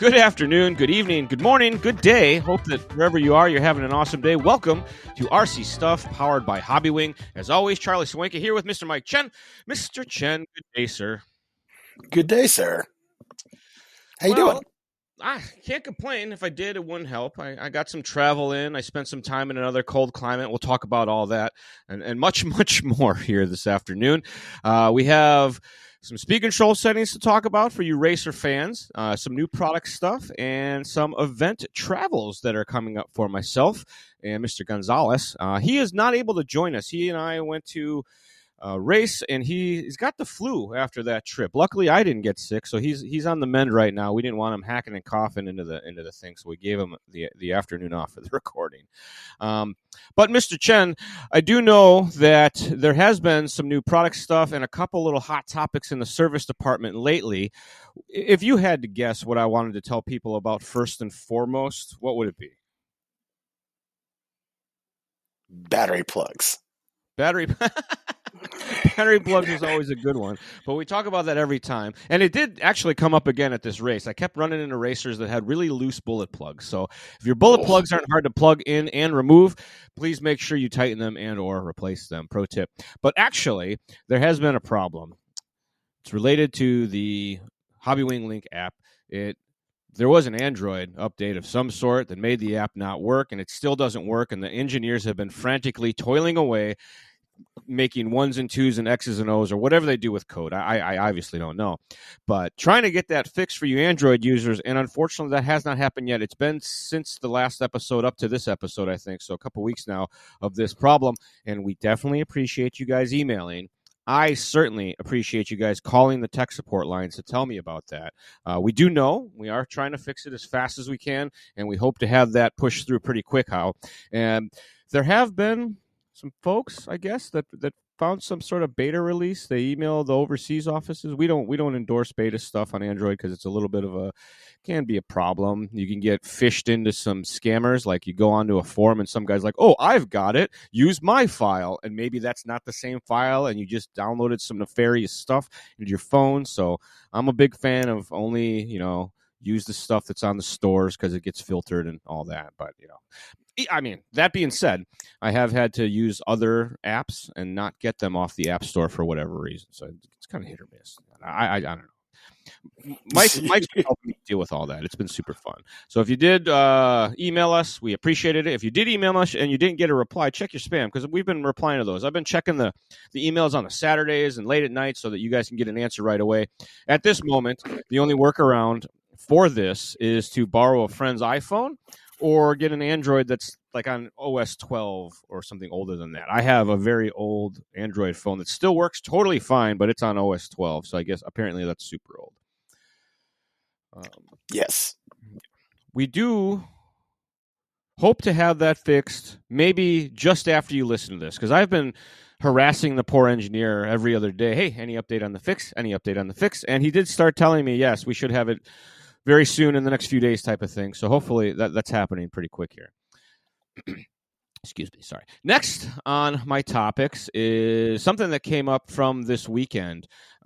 Good afternoon, good evening, good morning, good day. Hope that wherever you are, you're having an awesome day. Welcome to RC Stuff, powered by Hobbywing. As always, Charlie Swanka here with Mr. Mike Chen. Mr. Chen, good day, sir. Good day, sir. How you doing? I can't complain. If I did, it wouldn't help. I got some travel in. I spent some time in another cold climate. We'll talk about all that and much, much more here this afternoon. We have some speed control settings to talk about for you racer fans, some new product stuff, and some event travels that are coming up for myself and Mr. Gonzalez. He is not able to join us. He and I went to race, and he's got the flu after that trip. Luckily, I didn't get sick, so he's on the mend right now. We didn't want him hacking and coughing into the thing, so we gave him the afternoon off for the recording. But Mr. Chen, I do know that there has been some new product stuff and a couple little hot topics in the service department lately. If you had to guess what I wanted to tell people about first and foremost, what would it be? Battery plugs. Battery plugs is always a good one, but we talk about that every time. And it did actually come up again at this race. I kept running into racers that had really loose bullet plugs. So if your bullet plugs aren't hard to plug in and remove, please make sure you tighten them and or replace them. Pro tip. But actually, there has been a problem. It's related to the Hobbywing Link app. There was an Android update of some sort that made the app not work, and it still doesn't work, and the engineers have been frantically toiling away, making ones and twos and X's and O's or whatever they do with code. I obviously don't know. But trying to get that fixed for you Android users, and unfortunately that has not happened yet. It's been since the last episode up to this episode, I think, so a couple weeks now of this problem, and we definitely appreciate you guys emailing. I certainly appreciate you guys calling the tech support lines to tell me about that. We do know we are trying to fix it as fast as we can, and we hope to have that pushed through pretty quick, And there have been some folks, I guess, that found some sort of beta release. They email the overseas offices. We don't endorse beta stuff on Android because it's a little bit of can be a problem. You can get fished into some scammers, like you go onto a forum and some guy's like, "Oh, I've got it. Use my file," and maybe that's not the same file, and you just downloaded some nefarious stuff into your phone. So I'm a big fan of only use the stuff that's on the stores because it gets filtered and all that. But I mean, that being said, I have had to use other apps and not get them off the App Store for whatever reason. So it's kind of hit or miss. I don't know. Mike's been helping me deal with all that. It's been super fun. So if you did email us, we appreciated it. If you did email us and you didn't get a reply, check your spam because we've been replying to those. I've been checking the emails on the Saturdays and late at night so that you guys can get an answer right away. At this moment, the only workaround for this is to borrow a friend's iPhone or get an Android that's like on OS 12 or something older than that. I have a very old Android phone that still works totally fine, but it's on OS 12, so I guess apparently that's super old. Yes. We do hope to have that fixed maybe just after you listen to this, because I've been harassing the poor engineer every other day. Hey, any update on the fix? Any update on the fix? And he did start telling me, yes, we should have it very soon in the next few days type of thing. So hopefully that's happening pretty quick here. Excuse me, sorry. Next on my topics is something that came up from this weekend.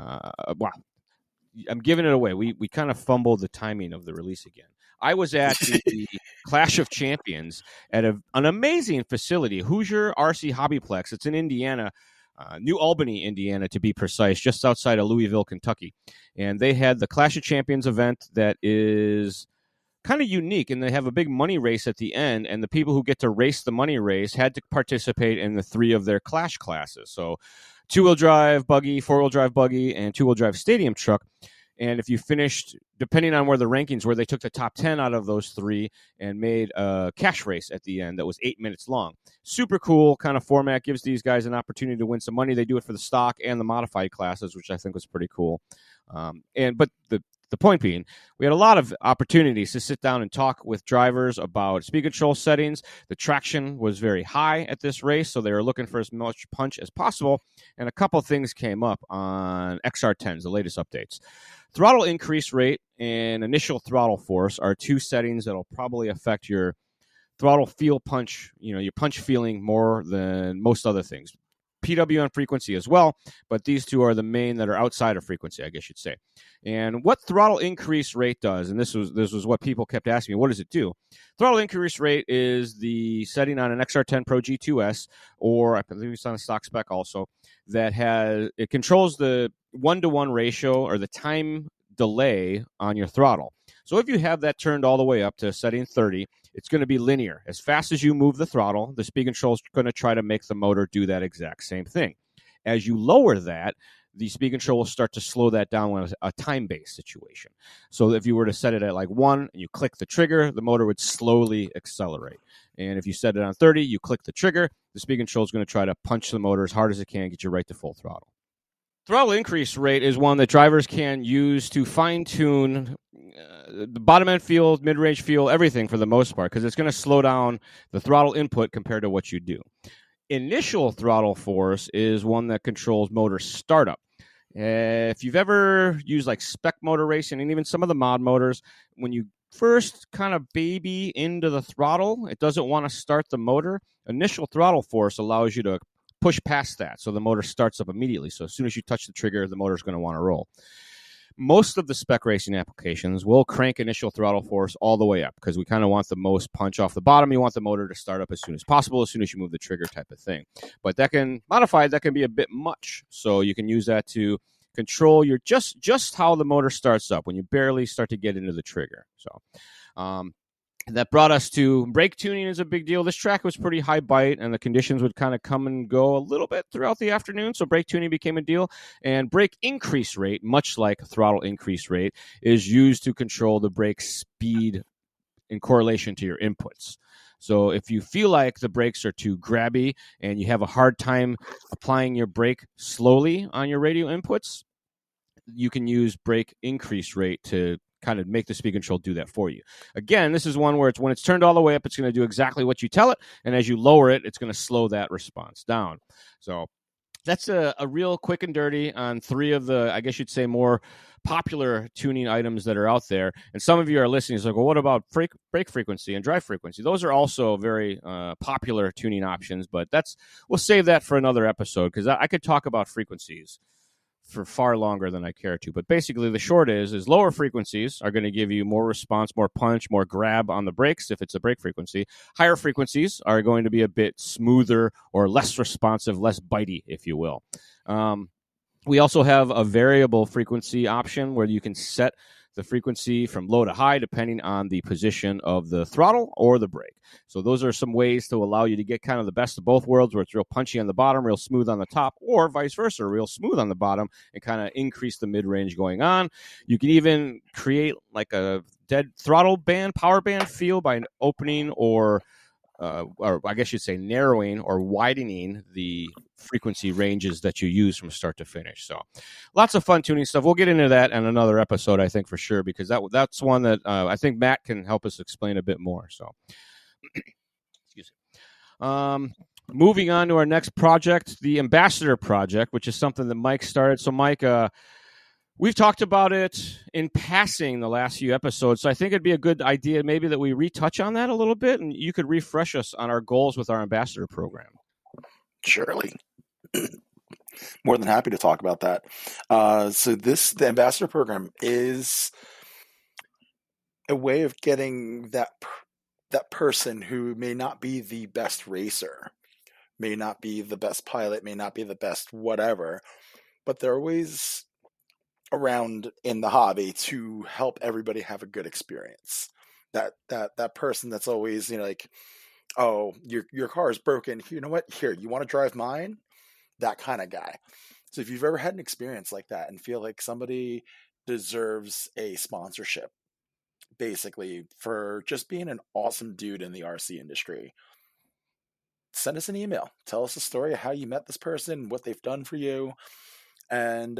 I'm giving it away. We kind of fumbled the timing of the release again. I was at the Clash of Champions at an amazing facility, Hoosier RC Hobbyplex. It's in Indiana, New Albany, Indiana, to be precise, just outside of Louisville, Kentucky. And they had the Clash of Champions event that is kind of unique, and they have a big money race at the end, and the people who get to race the money race had to participate in the 3 of their Clash classes. So 2-wheel drive buggy, 4-wheel drive buggy, and 2-wheel drive stadium truck. And if you finished, depending on where the rankings were, they took the top 10 out of those 3 and made a cash race at the end that was 8 minutes long. Super cool kind of format, gives these guys an opportunity to win some money. They do it for the stock and the modified classes, which I think was pretty cool. But the point being, we had a lot of opportunities to sit down and talk with drivers about speed control settings. The traction was very high at this race, so they were looking for as much punch as possible. And a couple things came up on XR10s, the latest updates. Throttle increase rate and initial throttle force are 2 settings that will probably affect your throttle feel punch, your punch feeling more than most other things. PWM frequency as well, but these two are the main that are outside of frequency, I guess you'd say. And what throttle increase rate does, and this was what people kept asking me, what does it do? Throttle increase rate is the setting on an XR10 Pro G2S, or I believe it's on a stock spec also, that it controls the 1-to-1 ratio or the time delay on your throttle. So if you have that turned all the way up to setting 30, it's going to be linear. As fast as you move the throttle, the speed control is going to try to make the motor do that exact same thing. As you lower that, the speed control will start to slow that down when it's a time-based situation. So if you were to set it at like 1 and you click the trigger, the motor would slowly accelerate. And if you set it on 30, you click the trigger, the speed control is going to try to punch the motor as hard as it can, get you right to full throttle. Throttle increase rate is one that drivers can use to fine-tune the bottom end feel, mid-range feel, everything for the most part, because it's going to slow down the throttle input compared to what you do. Initial throttle force is one that controls motor startup. If you've ever used like spec motor racing and even some of the mod motors, when you first kind of baby into the throttle, it doesn't want to start the motor. Initial throttle force allows you to push past that, so the motor starts up immediately. So as soon as you touch the trigger, the motor's going to want to roll. Most of the spec racing applications will crank initial throttle force all the way up because we kind of want the most punch off the bottom. You want the motor to start up as soon as possible, as soon as you move the trigger type of thing. But that can be a bit much. So you can use that to control your just how the motor starts up when you barely start to get into the trigger. So that brought us to brake tuning is a big deal. This track was pretty high bite, and the conditions would kind of come and go a little bit throughout the afternoon, so brake tuning became a deal. And brake increase rate, much like throttle increase rate, is used to control the brake speed in correlation to your inputs. So if you feel like the brakes are too grabby and you have a hard time applying your brake slowly on your radio inputs, you can use brake increase rate to kind of make the speed control do that for you. Again, this is one where when it's turned all the way up, it's going to do exactly what you tell it, and as you lower it, it's going to slow that response down. So that's a real quick and dirty on 3 of the, I guess you'd say, more popular tuning items that are out there. And some of you are listening, it's like, well, what about brake frequency and drive frequency? Those are also very popular tuning options, but we'll save that for another episode, because I could talk about frequencies for far longer than I care to. But basically the short is lower frequencies are going to give you more response, more punch, more grab on the brakes if it's a brake frequency. Higher frequencies are going to be a bit smoother or less responsive, less bitey, if you will. We also have a variable frequency option where you can set the frequency from low to high depending on the position of the throttle or the brake. So those are some ways to allow you to get kind of the best of both worlds, where it's real punchy on the bottom, real smooth on the top, or vice versa, real smooth on the bottom and kind of increase the mid-range going on. You can even create like a dead throttle band, power band feel by opening or I guess you'd say narrowing or widening the frequency ranges that you use from start to finish. So lots of fun tuning stuff. We'll get into that in another episode, I think, for sure, because that's one that I think Matt can help us explain a bit more. So excuse me. Moving on to our next project, the Ambassador Project, which is something that Mike started. So Mike, we've talked about it in passing the last few episodes, so I think it'd be a good idea maybe that we retouch on that a little bit, and you could refresh us on our goals with our Ambassador program. Surely. More than happy to talk about that. So the Ambassador program is a way of getting that person who may not be the best racer, may not be the best pilot, may not be the best whatever, but they're always around in the hobby to help everybody have a good experience. That person that's always, like, oh, your car is broken. You know what? Here, you want to drive mine? That kind of guy. So if you've ever had an experience like that and feel like somebody deserves a sponsorship, basically, for just being an awesome dude in the RC industry, send us an email. Tell us the story of how you met this person, what they've done for you, and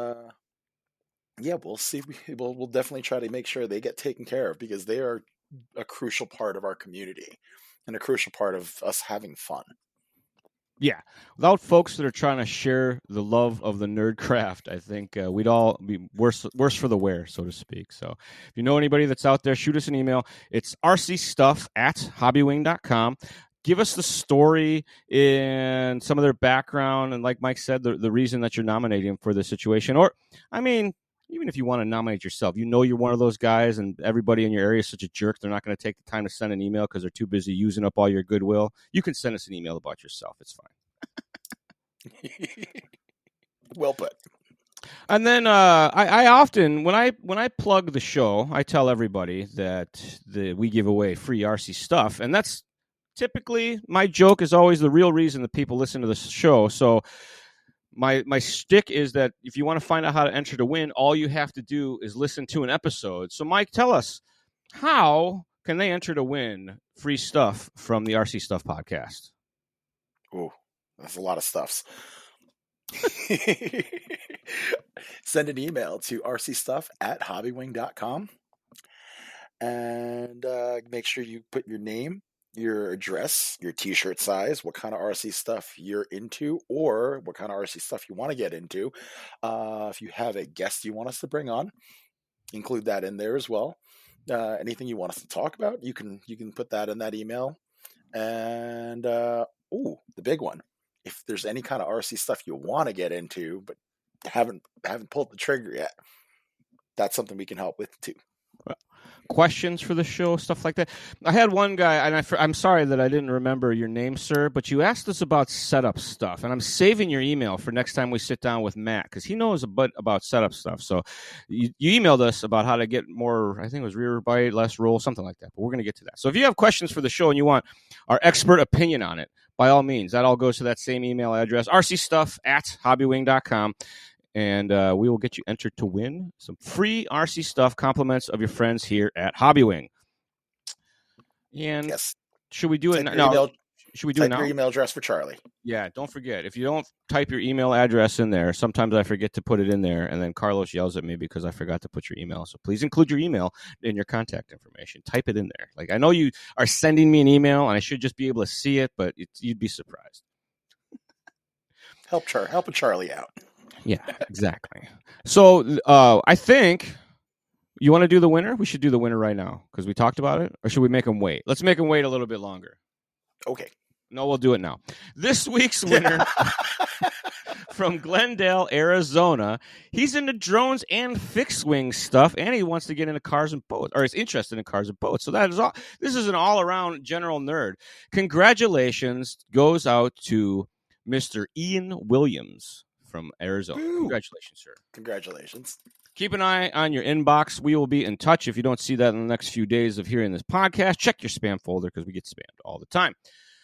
we'll see. We'll definitely try to make sure they get taken care of, because they are a crucial part of our community and a crucial part of us having fun. Yeah. Without folks that are trying to share the love of the nerd craft, I think we'd all be worse for the wear, so to speak. So if you know anybody that's out there, shoot us an email. It's rcstuff@hobbywing.com. give us the story and some of their background. And like Mike said, the reason that you're nominating them for this situation. Or, I mean, even if you want to nominate yourself, you're one of those guys and everybody in your area is such a jerk. They're not going to take the time to send an email because they're too busy using up all your goodwill. You can send us an email about yourself. It's fine. Well put. And then I often, when I plug the show, I tell everybody that we give away free RC stuff. And that's typically, my joke is always the real reason that people listen to the show. So my shtick is that if you want to find out how to enter to win, all you have to do is listen to an episode. So Mike, tell us, how can they enter to win free stuff from the RC Stuff podcast? Oh, that's a lot of stuffs. Send an email to rcstuff@hobbywing.com and make sure you put your name, your address, your t-shirt size, what kind of RC stuff you're into, or what kind of RC stuff you want to get into. If you have a guest you want us to bring on, include that in there as well. Anything you want us to talk about, you can put that in that email. And the big one, if there's any kind of RC stuff you want to get into but haven't pulled the trigger yet, that's something we can help with too. Questions for the show, stuff like that. I had one guy, and I'm sorry that I didn't remember your name, sir, but you asked us about setup stuff, and I'm saving your email for next time we sit down with Matt, because he knows a bit about setup stuff. So you emailed us about how to get more, I think it was rear bite, less roll, something like that, but we're going to get to that. So if you have questions for the show and you want our expert opinion on it, by all means, that all goes to that same email address, rcstuff@hobbywing.com. And we will get you entered to win some free RC stuff, compliments of your friends here at Hobbywing. And yes, should we do it now? Should we do it now? Your email address for Charlie. Yeah, don't forget. If you don't type your email address in there, sometimes I forget to put it in there, and then Carlos yells at me because I forgot to put your email. So please include your email in your contact information. Type it in there. Like, I know you are sending me an email, and I should just be able to see it, but you'd be surprised. Helping Charlie out. Yeah, exactly. So I think you want to do the winner? We should do the winner right now because we talked about it. Or should we make him wait? Let's make him wait a little bit longer. Okay. No, we'll do it now. This week's winner from Glendale, Arizona. He's into drones and fixed wing stuff, and he wants to get into cars and boats, or is interested in cars and boats. So that is all. This is an all-around general nerd. Congratulations goes out to Mr. Ian Williams from Arizona. Ooh. Congratulations, sir. Congratulations. Keep an eye on your inbox. We will be in touch. If you don't see that in the next few days of hearing this podcast, check your spam folder because we get spammed all the time.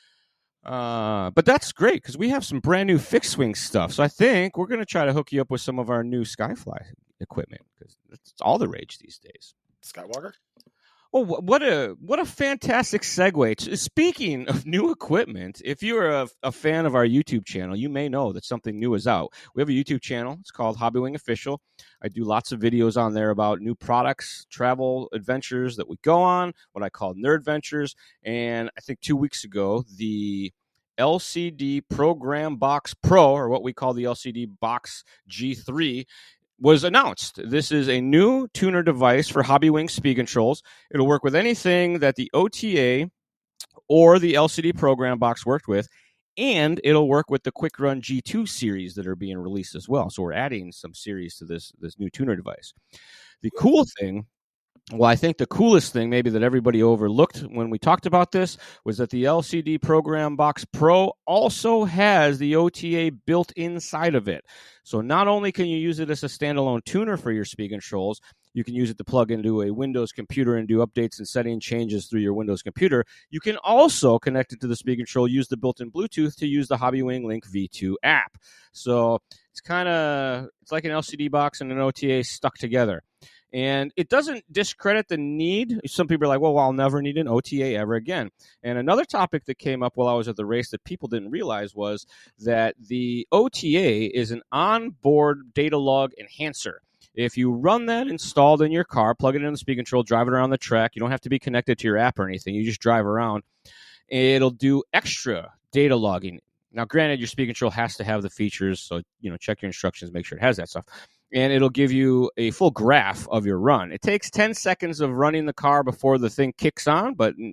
But that's great because we have some brand new fixed wing stuff. So I think we're going to try to hook you up with some of our new Skyfly equipment because it's all the rage these days. Skywalker? Oh, what a fantastic segue. Speaking of new equipment, if you're a fan of our YouTube channel, you may know that something new is out. We have a YouTube channel. It's called Hobbywing Official. I do lots of videos on there about new products, travel adventures that we go on, what I call nerd ventures. And I think 2 weeks ago, the LCD Program Box Pro, or what we call the LCD Box G3, was announced. This is a new tuner device for Hobbywing speed controls. It'll work with anything that the OTA or the LCD program box worked with, and it'll work with the Quick Run G2 series that are being released as well. So we're adding some series to this new tuner device. The cool thing, well, I think the coolest thing maybe that everybody overlooked when we talked about this was that the LCD Program Box Pro also has the OTA built inside of it. So not only can you use it as a standalone tuner for your speed controls, you can use it to plug into a Windows computer and do updates and setting changes through your Windows computer. You can also connect it to the speed control, use the built-in Bluetooth to use the Hobbywing Link V2 app. So it's like an LCD box and an OTA stuck together. And it doesn't discredit the need. Some people are like, well, I'll never need an OTA ever again. And another topic that came up while I was at the race that people didn't realize was that the OTA is an onboard data log enhancer. If you run that installed in your car, plug it in the speed control, drive it around the track, you don't have to be connected to your app or anything. You just drive around. It'll do extra data logging. Now, granted, your speed control has to have the features, so check your instructions, make sure it has that stuff. And it'll give you a full graph of your run. It takes 10 seconds of running the car before the thing kicks on, but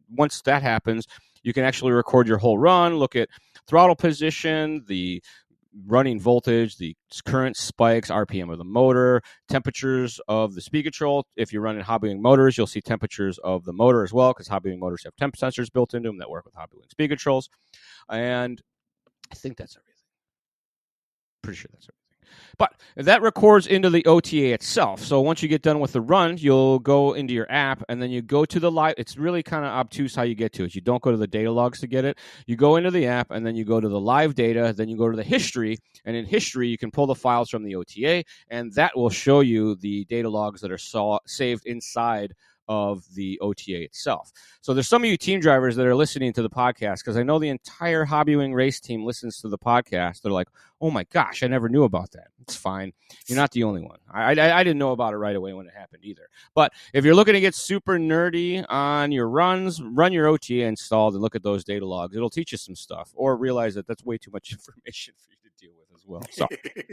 once that happens, you can actually record your whole run, look at throttle position, the running voltage, the current spikes, RPM of the motor, temperatures of the speed control. If you're running Hobbywing motors, you'll see temperatures of the motor as well, because Hobbywing motors have temp sensors built into them that work with Hobbywing speed controls. And I think that's everything. Pretty sure that's everything. But that records into the OTA itself. So once you get done with the run, you'll go into your app, and then you go to the live. It's really kind of obtuse how you get to it. You don't go to the data logs to get it. You go into the app, and then you go to the live data. Then you go to the history, and in history, you can pull the files from the OTA, and that will show you the data logs that are saved inside of the OTA itself. So there's some of you team drivers that are listening to the podcast, because I know the entire Hobbywing race team listens to the podcast. They're like, oh my gosh, I never knew about that. It's fine. You're not the only one. I didn't know about it right away when it happened either. But if you're looking to get super nerdy on your runs, run your OTA installed and look at those data logs. It'll teach you some stuff, or realize that that's way too much information for you to deal with as well. So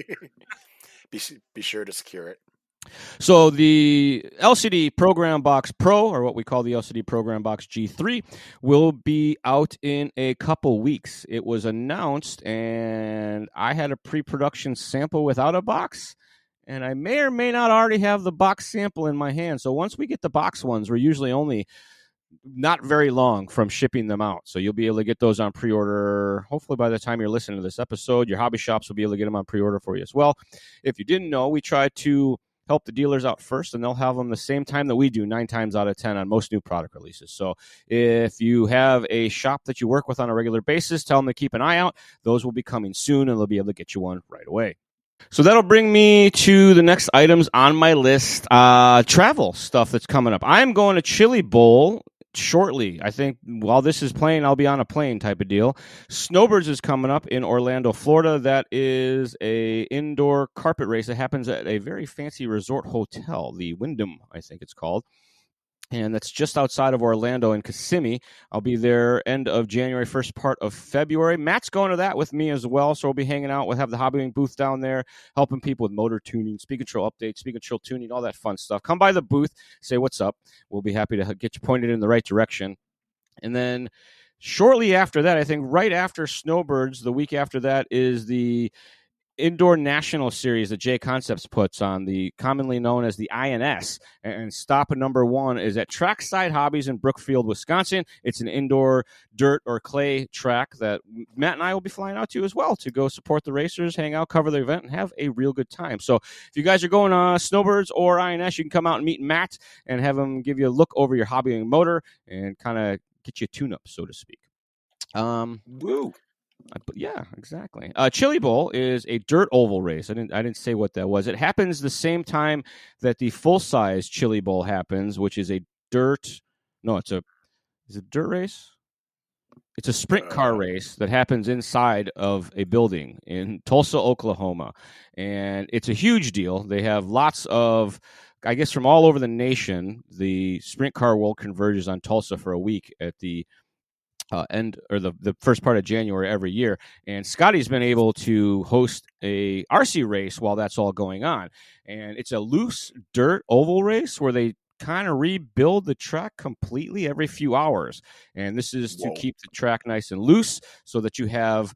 be sure to secure it. So the LCD Program Box Pro, or what we call the LCD Program Box G3, will be out in a couple weeks. It was announced, and I had a pre-production sample without a box, and I may or may not already have the box sample in my hand. So once we get the box ones, we're usually only not very long from shipping them out. So you'll be able to get those on pre-order. Hopefully by the time you're listening to this episode, your hobby shops will be able to get them on pre-order for you as well. If you didn't know, we try to help the dealers out first, and they'll have them the same time that we do, 9 times out of 10 on most new product releases. So if you have a shop that you work with on a regular basis, tell them to keep an eye out. Those will be coming soon, and they'll be able to get you one right away. So that'll bring me to the next items on my list, travel stuff that's coming up. I'm going to Chili Bowl shortly. I think while this is playing, I'll be on a plane type of deal. Snowbirds is coming up in Orlando, Florida. That is a indoor carpet race that happens at a very fancy resort hotel, the Wyndham, I think it's called. And that's just outside of Orlando in Kissimmee. I'll be there end of January, first part of February. Matt's going to that with me as well, so we'll be hanging out. We'll have the Hobbywing booth down there, helping people with motor tuning, speed control updates, speed control tuning, all that fun stuff. Come by the booth, say what's up. We'll be happy to get you pointed in the right direction. And then shortly after that, I think right after Snowbirds, the week after that, is the Indoor National Series that J Concepts puts on, the commonly known as the INS, and stop number 1 is at Trackside Hobbies in Brookfield, Wisconsin. It's an indoor dirt or clay track that Matt and I will be flying out to as well to go support the racers, hang out, cover the event, and have a real good time. So if you guys are going on Snowbirds or INS, you can come out and meet Matt and have him give you a look over your Hobbywing motor and kind of get you a tune-up, so to speak. Woo! Yeah, exactly. Chili Bowl is a dirt oval race. I didn't say what that was. It happens the same time that the full-size Chili Bowl happens, which is a dirt. No, is it a dirt race? It's a sprint car race that happens inside of a building in Tulsa, Oklahoma, and it's a huge deal. They have lots of, I guess, from all over the nation. The sprint car world converges on Tulsa for a week at the end or the first part of January every year, and Scotty's been able to host a RC race while that's all going on, and it's a loose dirt oval race where they kind of rebuild the track completely every few hours, and this is to keep the track nice and loose so that you have,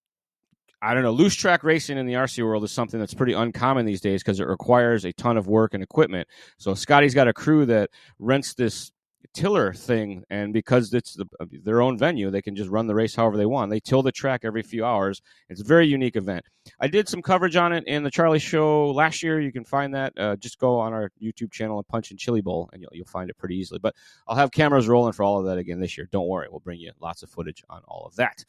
I don't know, loose track racing in the RC world is something that's pretty uncommon these days because it requires a ton of work and equipment. So Scotty's got a crew that rents this tiller thing, and because it's their own venue, they can just run the race however they want. They till the track every few hours. It's a very unique event. I did some coverage on it in the Charlie Show last year. You can find that. Just go on our YouTube channel and punch in Chili Bowl, and you'll find it pretty easily. But I'll have cameras rolling for all of that again this year. Don't worry. We'll bring you lots of footage on all of that.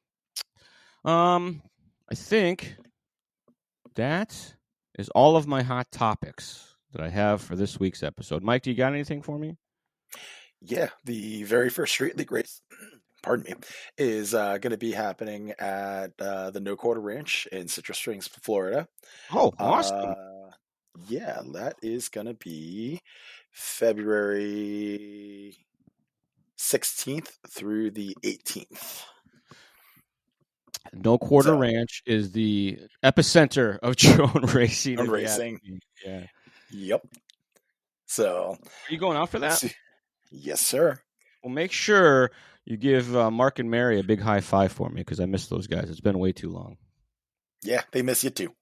I think that is all of my hot topics that I have for this week's episode. Mike, do you got anything for me? Yeah, the very first Street League race, pardon me, is going to be happening at the No Quarter Ranch in Citrus Springs, Florida. Oh, awesome. Yeah, that is going to be February 16th through the 18th. No Quarter Ranch is the epicenter of drone racing. Yeah. Yep. So, are you going out for that? Yes, sir. Well, make sure you give Mark and Mary a big high five for me because I miss those guys. It's been way too long. Yeah, they miss you too.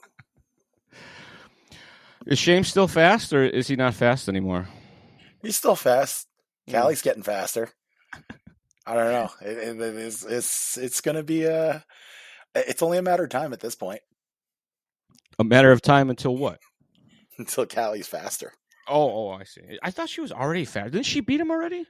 Is Shane still fast, or is he not fast anymore? He's still fast. Callie's getting faster. I don't know. It's going to be it's only a matter of time at this point. A matter of time until what? Until Callie's faster. Oh, I see. I thought she was already fast. Didn't she beat him already?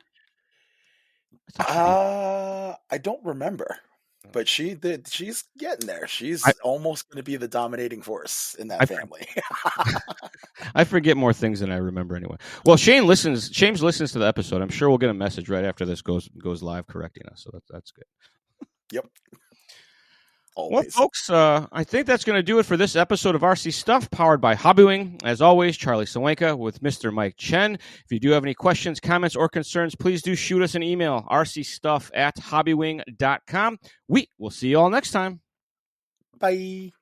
I don't remember, but she's getting there. She's almost going to be the dominating force in that family. I forget more things than I remember anyway. Well, Shane listens to the episode. I'm sure we'll get a message right after this goes live correcting us. So that's good. Yep. Always. Well, folks, I think that's going to do it for this episode of RC Stuff, powered by Hobbywing. As always, Charlie Sawenka with Mr. Mike Chen. If you do have any questions, comments, or concerns, please do shoot us an email, rcstuff@hobbywing.com. We will see you all next time. Bye.